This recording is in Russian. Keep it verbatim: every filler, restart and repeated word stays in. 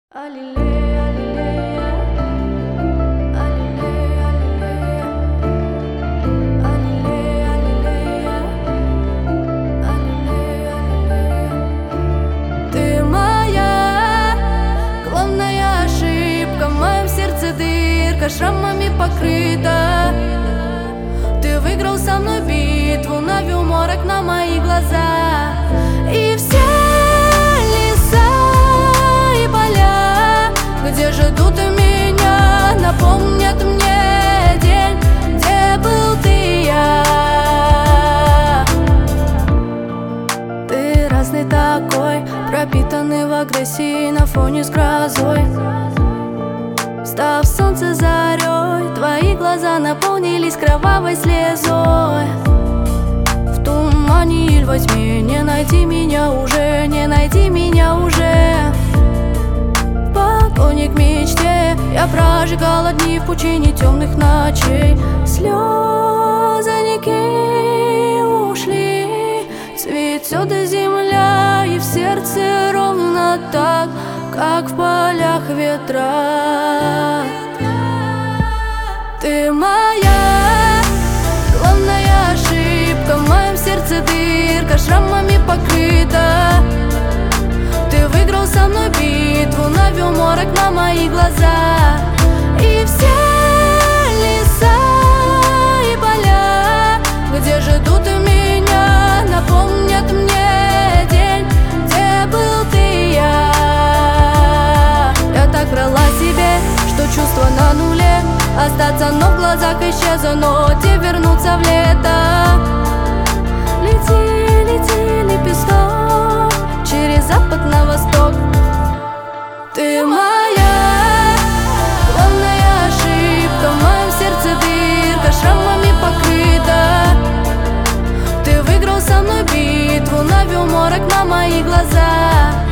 Аллилуйя, аллилуйя, аллилуйя, аллилуйя, аллилуйя, аллилуйя. Ты моя главная ошибка, в моем сердце дырка, шрамами покрыта. Ты выиграл со мной битву, навел морок на мои глаза. И все где ждут меня, напомнят мне день, где был ты я. Ты разный такой, пропитанный в агрессии на фоне с грозой. Став солнце зарей, твои глаза наполнились кровавой слезой. В тумане или во тьме не найти меня уже, не найти меня уже. К мечте я прожигала дни в пучине темных ночей. Слезы ушли, цветет земля, и в сердце ровно так, как в полях ветра. Ты моя главная ошибка, в моем сердце дырка, шрамами покрыта. Ты выиграл со мной битву, навел морок на мои глаза. И все леса и поля, где ждут меня, напомнят мне день, где был ты я. Я так врала себе, что чувства на нуле, остаться, но в глазах исчезну, но те вернутся в лето. Лети, лети, лепесток, через запад на восток. Ты моя главная ошибка, в моем сердце дырка, шрамами покрыта. Ты выиграл со мной битву, навел морок на мои глаза.